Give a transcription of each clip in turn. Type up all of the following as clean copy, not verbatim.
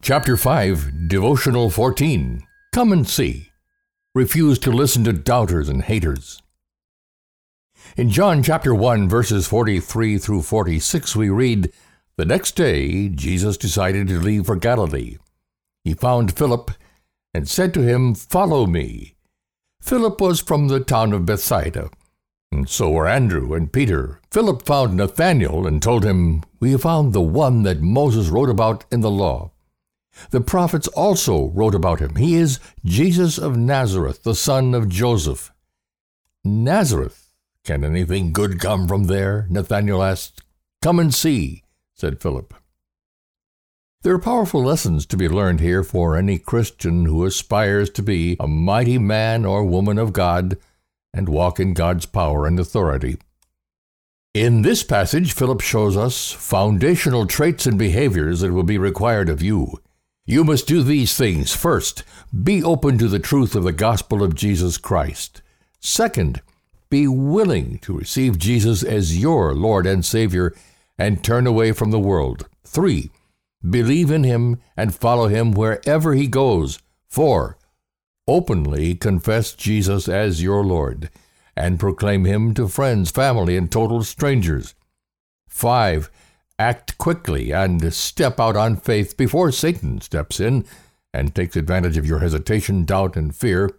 Chapter 5, Devotional 14. Come and see. Refuse to listen to doubters and haters. In John chapter 1, verses 43 through 46, we read, "The next day Jesus decided to leave for Galilee. He found Philip and said to him, 'Follow me.' Philip was from the town of Bethsaida, and so were Andrew and Peter. Philip found Nathanael and told him, 'We have found the one that Moses wrote about in the law. The prophets also wrote about him. He is Jesus of Nazareth, the son of Joseph.' 'Nazareth? Can anything good come from there?' Nathanael asked. 'Come and see,' said Philip." There are powerful lessons to be learned here for any Christian who aspires to be a mighty man or woman of God and walk in God's power and authority. In this passage, Philip shows us foundational traits and behaviors that will be required of you. You must do these things. First, be open to the truth of the gospel of Jesus Christ. Second, be willing to receive Jesus as your Lord and Savior and turn away from the world. 3, believe in him and follow him wherever he goes. 4, openly confess Jesus as your Lord and proclaim him to friends, family, and total strangers. 5, act quickly and step out on faith before Satan steps in and takes advantage of your hesitation, doubt, and fear.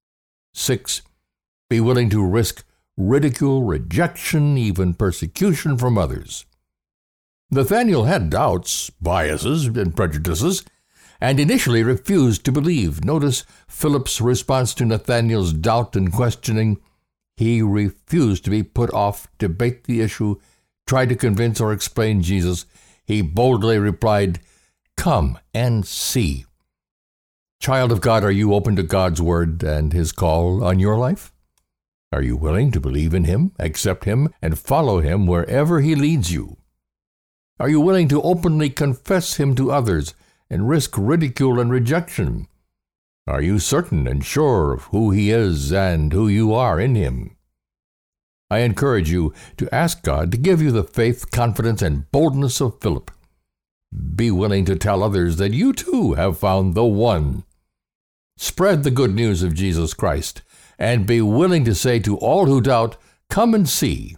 6, be willing to risk ridicule, rejection, even persecution from others. Nathanael had doubts, biases, and prejudices, and initially refused to believe. Notice Philip's response to Nathanael's doubt and questioning. He refused to be put off, debate the issue, try to convince or explain Jesus. He boldly replied, "Come and see." Child of God, are you open to God's word and his call on your life? Are you willing to believe in him, accept him, and follow him wherever he leads you? Are you willing to openly confess him to others and risk ridicule and rejection? Are you certain and sure of who he is and who you are in him? I encourage you to ask God to give you the faith, confidence, and boldness of Philip. Be willing to tell others that you too have found the one. Spread the good news of Jesus Christ, and be willing to say to all who doubt, "Come and see."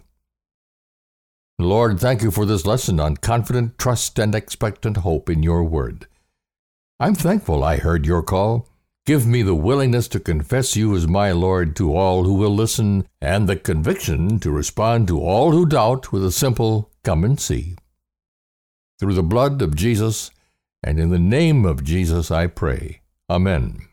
Lord, thank you for this lesson on confident trust and expectant hope in your word. I'm thankful I heard your call. Give me the willingness to confess you as my Lord to all who will listen, and the conviction to respond to all who doubt with a simple, "Come and see." Through the blood of Jesus and in the name of Jesus I pray. Amen.